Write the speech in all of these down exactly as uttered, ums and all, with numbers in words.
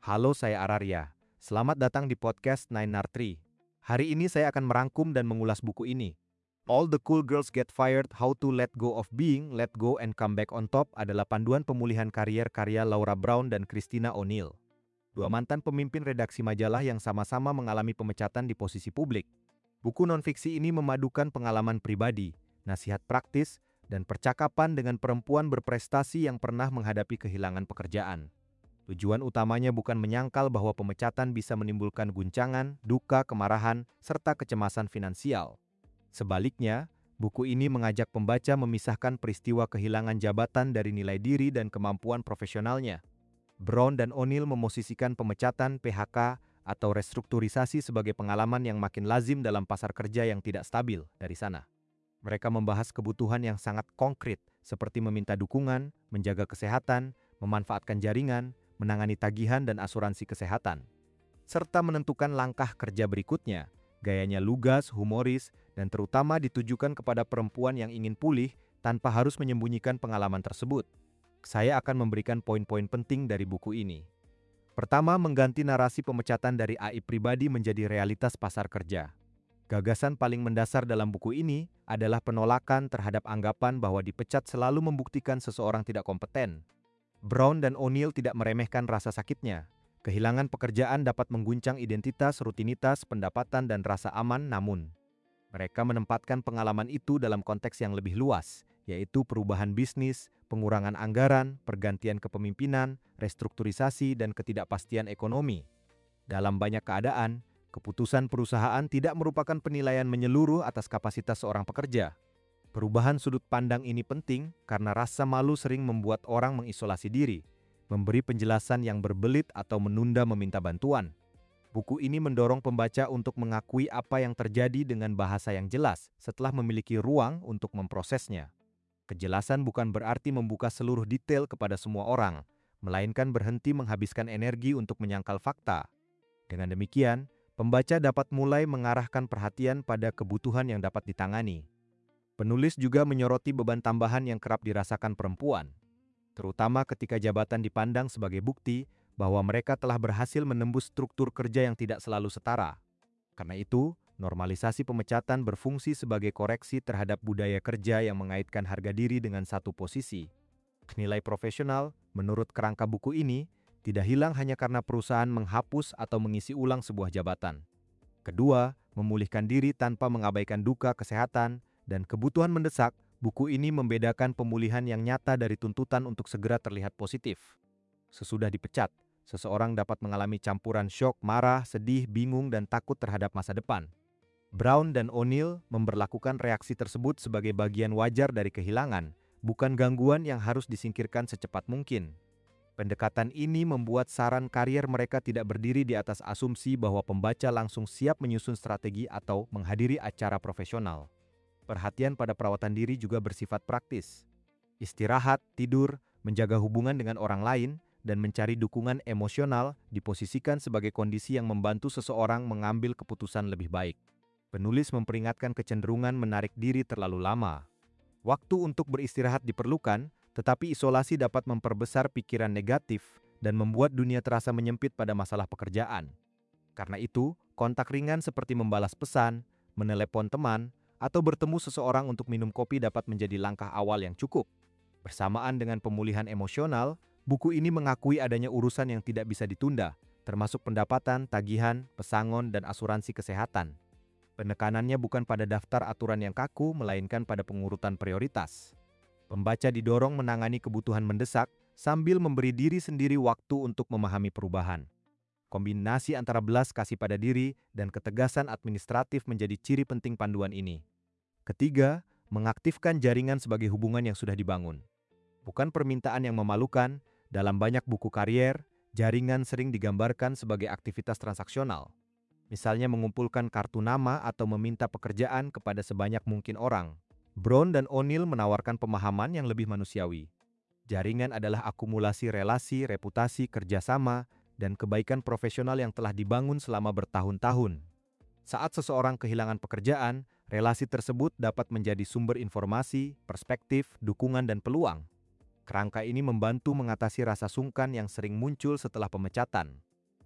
Halo, saya Araria. Selamat datang di podcast Nine R Three. Hari ini saya akan merangkum dan mengulas buku ini. All the Cool Girls Get Fired, How to Let Go of Being, Let Go and Come Back on Top adalah panduan pemulihan karier karya Laura Brown dan Christina O'Neill. Dua mantan pemimpin redaksi majalah yang sama-sama mengalami pemecatan di posisi publik. Buku non-fiksi ini memadukan pengalaman pribadi, nasihat praktis, dan percakapan dengan perempuan berprestasi yang pernah menghadapi kehilangan pekerjaan. Tujuan utamanya bukan menyangkal bahwa pemecatan bisa menimbulkan guncangan, duka, kemarahan, serta kecemasan finansial. Sebaliknya, buku ini mengajak pembaca memisahkan peristiwa kehilangan jabatan dari nilai diri dan kemampuan profesionalnya. Brown dan O'Neill memosisikan pemecatan, P H K, atau restrukturisasi sebagai pengalaman yang makin lazim dalam pasar kerja yang tidak stabil dari sana. Mereka membahas kebutuhan yang sangat konkret, seperti meminta dukungan, menjaga kesehatan, memanfaatkan jaringan, menangani tagihan dan asuransi kesehatan, serta menentukan langkah kerja berikutnya. Gayanya lugas, humoris, dan terutama ditujukan kepada perempuan yang ingin pulih tanpa harus menyembunyikan pengalaman tersebut. Saya akan memberikan poin-poin penting dari buku ini. Pertama, mengganti narasi pemecatan dari aib pribadi menjadi realitas pasar kerja. Gagasan paling mendasar dalam buku ini adalah penolakan terhadap anggapan bahwa dipecat selalu membuktikan seseorang tidak kompeten. Brown dan O'Neill tidak meremehkan rasa sakitnya. Kehilangan pekerjaan dapat mengguncang identitas, rutinitas, pendapatan, dan rasa aman, namun mereka menempatkan pengalaman itu dalam konteks yang lebih luas, yaitu perubahan bisnis, pengurangan anggaran, pergantian kepemimpinan, restrukturisasi, dan ketidakpastian ekonomi. Dalam banyak keadaan, keputusan perusahaan tidak merupakan penilaian menyeluruh atas kapasitas seorang pekerja. Perubahan sudut pandang ini penting karena rasa malu sering membuat orang mengisolasi diri, memberi penjelasan yang berbelit atau menunda meminta bantuan. Buku ini mendorong pembaca untuk mengakui apa yang terjadi dengan bahasa yang jelas setelah memiliki ruang untuk memprosesnya. Kejelasan bukan berarti membuka seluruh detail kepada semua orang, melainkan berhenti menghabiskan energi untuk menyangkal fakta. Dengan demikian, pembaca dapat mulai mengarahkan perhatian pada kebutuhan yang dapat ditangani. Penulis juga menyoroti beban tambahan yang kerap dirasakan perempuan, terutama ketika jabatan dipandang sebagai bukti bahwa mereka telah berhasil menembus struktur kerja yang tidak selalu setara. Karena itu, normalisasi pemecatan berfungsi sebagai koreksi terhadap budaya kerja yang mengaitkan harga diri dengan satu posisi. Nilai profesional, menurut kerangka buku ini, tidak hilang hanya karena perusahaan menghapus atau mengisi ulang sebuah jabatan. Kedua, memulihkan diri tanpa mengabaikan duka, kesehatan, dan kebutuhan mendesak. Buku ini membedakan pemulihan yang nyata dari tuntutan untuk segera terlihat positif. Sesudah dipecat, seseorang dapat mengalami campuran syok, marah, sedih, bingung, dan takut terhadap masa depan. Brown dan O'Neill memperlakukan reaksi tersebut sebagai bagian wajar dari kehilangan, bukan gangguan yang harus disingkirkan secepat mungkin. Pendekatan ini membuat saran karier mereka tidak berdiri di atas asumsi bahwa pembaca langsung siap menyusun strategi atau menghadiri acara profesional. Perhatian pada perawatan diri juga bersifat praktis. Istirahat, tidur, menjaga hubungan dengan orang lain, dan mencari dukungan emosional diposisikan sebagai kondisi yang membantu seseorang mengambil keputusan lebih baik. Penulis memperingatkan kecenderungan menarik diri terlalu lama. Waktu untuk beristirahat diperlukan, tetapi isolasi dapat memperbesar pikiran negatif dan membuat dunia terasa menyempit pada masalah pekerjaan. Karena itu, kontak ringan seperti membalas pesan, menelepon teman, atau bertemu seseorang untuk minum kopi dapat menjadi langkah awal yang cukup. Bersamaan dengan pemulihan emosional, buku ini mengakui adanya urusan yang tidak bisa ditunda, termasuk pendapatan, tagihan, pesangon, dan asuransi kesehatan. Penekanannya bukan pada daftar aturan yang kaku, melainkan pada pengurutan prioritas. Pembaca didorong menangani kebutuhan mendesak sambil memberi diri sendiri waktu untuk memahami perubahan. Kombinasi antara belas kasih pada diri dan ketegasan administratif menjadi ciri penting panduan ini. Ketiga, mengaktifkan jaringan sebagai hubungan yang sudah dibangun. Bukan permintaan yang memalukan, dalam banyak buku karier, jaringan sering digambarkan sebagai aktivitas transaksional. Misalnya mengumpulkan kartu nama atau meminta pekerjaan kepada sebanyak mungkin orang. Brown dan O'Neill menawarkan pemahaman yang lebih manusiawi. Jaringan adalah akumulasi relasi, reputasi, kerjasama, dan kebaikan profesional yang telah dibangun selama bertahun-tahun. Saat seseorang kehilangan pekerjaan, relasi tersebut dapat menjadi sumber informasi, perspektif, dukungan, dan peluang. Kerangka ini membantu mengatasi rasa sungkan yang sering muncul setelah pemecatan.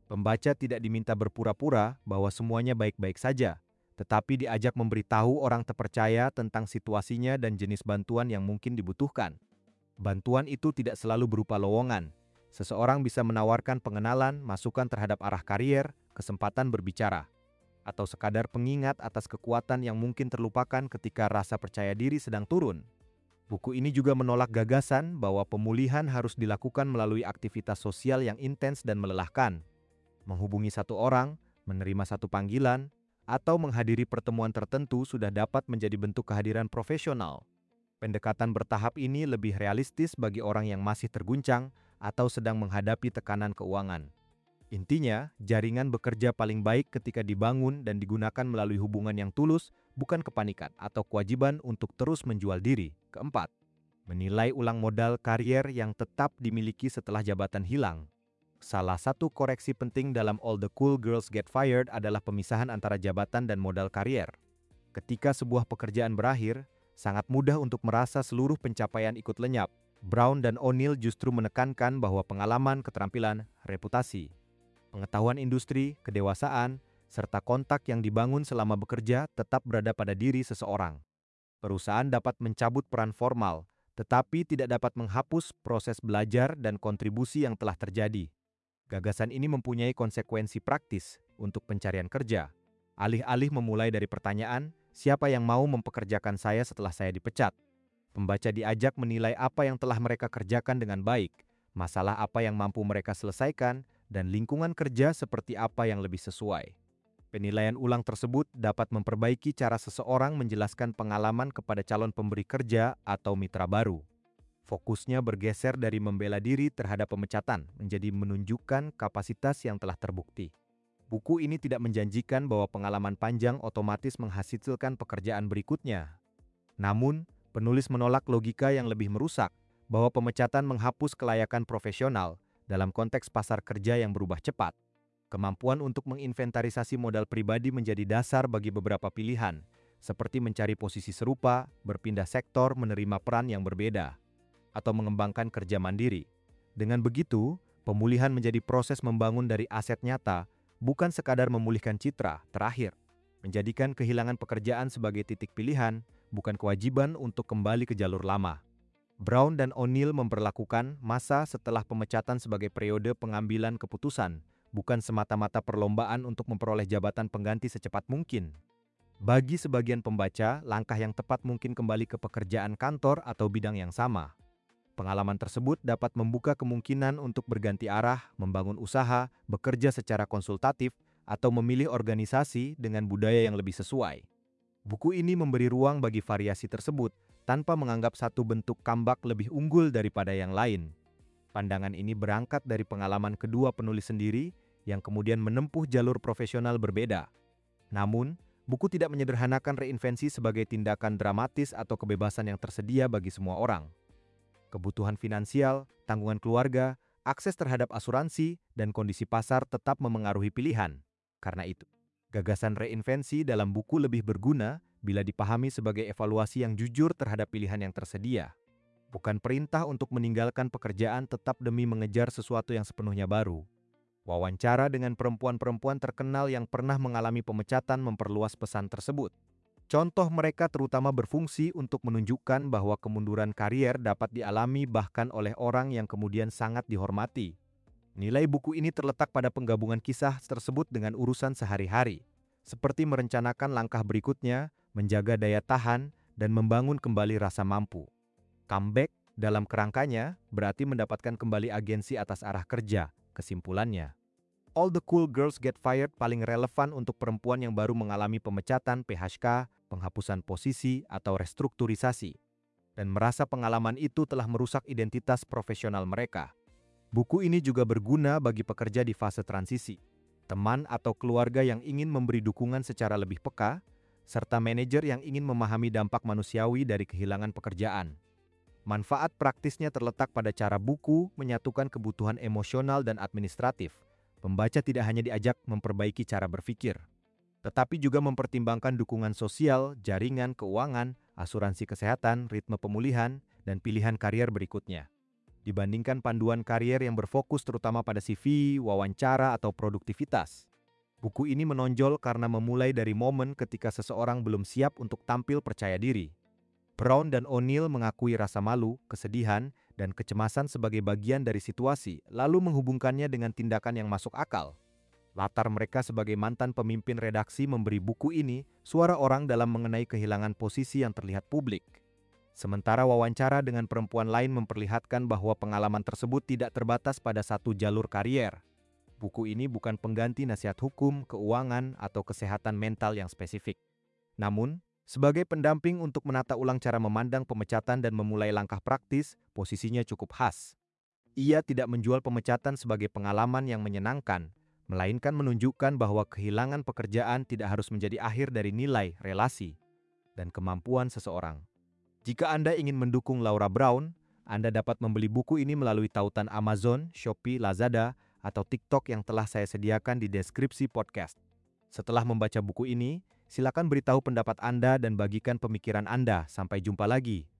Pembaca tidak diminta berpura-pura bahwa semuanya baik-baik saja, tetapi diajak memberitahu orang terpercaya tentang situasinya dan jenis bantuan yang mungkin dibutuhkan. Bantuan itu tidak selalu berupa lowongan. Seseorang bisa menawarkan pengenalan, masukan terhadap arah karier, kesempatan berbicara, atau sekadar pengingat atas kekuatan yang mungkin terlupakan ketika rasa percaya diri sedang turun. Buku ini juga menolak gagasan bahwa pemulihan harus dilakukan melalui aktivitas sosial yang intens dan melelahkan. Menghubungi satu orang, menerima satu panggilan, atau menghadiri pertemuan tertentu sudah dapat menjadi bentuk kehadiran profesional. Pendekatan bertahap ini lebih realistis bagi orang yang masih terguncang atau sedang menghadapi tekanan keuangan. Intinya, jaringan bekerja paling baik ketika dibangun dan digunakan melalui hubungan yang tulus, bukan kepanikan atau kewajiban untuk terus menjual diri. Keempat, menilai ulang modal karier yang tetap dimiliki setelah jabatan hilang. Salah satu koreksi penting dalam All the Cool Girls Get Fired adalah pemisahan antara jabatan dan modal karier. Ketika sebuah pekerjaan berakhir, sangat mudah untuk merasa seluruh pencapaian ikut lenyap. Brown dan O'Neill justru menekankan bahwa pengalaman, keterampilan, reputasi, pengetahuan industri, kedewasaan, serta kontak yang dibangun selama bekerja tetap berada pada diri seseorang. Perusahaan dapat mencabut peran formal, tetapi tidak dapat menghapus proses belajar dan kontribusi yang telah terjadi. Gagasan ini mempunyai konsekuensi praktis untuk pencarian kerja. Alih-alih memulai dari pertanyaan, siapa yang mau mempekerjakan saya setelah saya dipecat? Pembaca diajak menilai apa yang telah mereka kerjakan dengan baik, masalah apa yang mampu mereka selesaikan, dan lingkungan kerja seperti apa yang lebih sesuai. Penilaian ulang tersebut dapat memperbaiki cara seseorang menjelaskan pengalaman kepada calon pemberi kerja atau mitra baru. Fokusnya bergeser dari membela diri terhadap pemecatan menjadi menunjukkan kapasitas yang telah terbukti. Buku ini tidak menjanjikan bahwa pengalaman panjang otomatis menghasilkan pekerjaan berikutnya. Namun, penulis menolak logika yang lebih merusak bahwa pemecatan menghapus kelayakan profesional dalam konteks pasar kerja yang berubah cepat. Kemampuan untuk menginventarisasi modal pribadi menjadi dasar bagi beberapa pilihan, seperti mencari posisi serupa, berpindah sektor, menerima peran yang berbeda, atau mengembangkan kerja mandiri. Dengan begitu, pemulihan menjadi proses membangun dari aset nyata, bukan sekadar memulihkan citra. Terakhir, menjadikan kehilangan pekerjaan sebagai titik pilihan, bukan kewajiban untuk kembali ke jalur lama. Brown dan O'Neill memperlakukan masa setelah pemecatan sebagai periode pengambilan keputusan, bukan semata-mata perlombaan untuk memperoleh jabatan pengganti secepat mungkin. Bagi sebagian pembaca, langkah yang tepat mungkin kembali ke pekerjaan kantor atau bidang yang sama. Pengalaman tersebut dapat membuka kemungkinan untuk berganti arah, membangun usaha, bekerja secara konsultatif, atau memilih organisasi dengan budaya yang lebih sesuai. Buku ini memberi ruang bagi variasi tersebut tanpa menganggap satu bentuk comeback lebih unggul daripada yang lain. Pandangan ini berangkat dari pengalaman kedua penulis sendiri yang kemudian menempuh jalur profesional berbeda. Namun, buku tidak menyederhanakan reinvensi sebagai tindakan dramatis atau kebebasan yang tersedia bagi semua orang. Kebutuhan finansial, tanggungan keluarga, akses terhadap asuransi, dan kondisi pasar tetap memengaruhi pilihan. Karena itu, gagasan reinvensi dalam buku lebih berguna bila dipahami sebagai evaluasi yang jujur terhadap pilihan yang tersedia. Bukan perintah untuk meninggalkan pekerjaan tetap demi mengejar sesuatu yang sepenuhnya baru. Wawancara dengan perempuan-perempuan terkenal yang pernah mengalami pemecatan memperluas pesan tersebut. Contoh mereka terutama berfungsi untuk menunjukkan bahwa kemunduran karier dapat dialami bahkan oleh orang yang kemudian sangat dihormati. Nilai buku ini terletak pada penggabungan kisah tersebut dengan urusan sehari-hari, seperti merencanakan langkah berikutnya, menjaga daya tahan, dan membangun kembali rasa mampu. Comeback dalam kerangkanya berarti mendapatkan kembali agensi atas arah kerja. Kesimpulannya, All the Cool Girls Get Fired paling relevan untuk perempuan yang baru mengalami pemecatan, P H K, penghapusan posisi, atau restrukturisasi, dan merasa pengalaman itu telah merusak identitas profesional mereka. Buku ini juga berguna bagi pekerja di fase transisi, teman atau keluarga yang ingin memberi dukungan secara lebih peka, serta manajer yang ingin memahami dampak manusiawi dari kehilangan pekerjaan. Manfaat praktisnya terletak pada cara buku menyatukan kebutuhan emosional dan administratif. Pembaca tidak hanya diajak memperbaiki cara berpikir, tetapi juga mempertimbangkan dukungan sosial, jaringan keuangan, asuransi kesehatan, ritme pemulihan, dan pilihan karier berikutnya. dibandingkan panduan karier yang berfokus terutama pada C V, wawancara, atau produktivitas. Buku ini menonjol karena memulai dari momen ketika seseorang belum siap untuk tampil percaya diri. Brown dan O'Neill mengakui rasa malu, kesedihan, dan kecemasan sebagai bagian dari situasi, lalu menghubungkannya dengan tindakan yang masuk akal. Latar mereka sebagai mantan pemimpin redaksi memberi buku ini suara orang dalam mengenai kehilangan posisi yang terlihat publik. Sementara wawancara dengan perempuan lain memperlihatkan bahwa pengalaman tersebut tidak terbatas pada satu jalur karier. Buku ini bukan pengganti nasihat hukum, keuangan, atau kesehatan mental yang spesifik. Namun, sebagai pendamping untuk menata ulang cara memandang pemecatan dan memulai langkah praktis, posisinya cukup khas. Ia tidak menjual pemecatan sebagai pengalaman yang menyenangkan, melainkan menunjukkan bahwa kehilangan pekerjaan tidak harus menjadi akhir dari nilai, relasi, dan kemampuan seseorang. Jika Anda ingin mendukung Laura Brown, Anda dapat membeli buku ini melalui tautan Amazon, Shopee, Lazada, atau TikTok yang telah saya sediakan di deskripsi podcast. Setelah membaca buku ini, silakan beritahu pendapat Anda dan bagikan pemikiran Anda. Sampai jumpa lagi.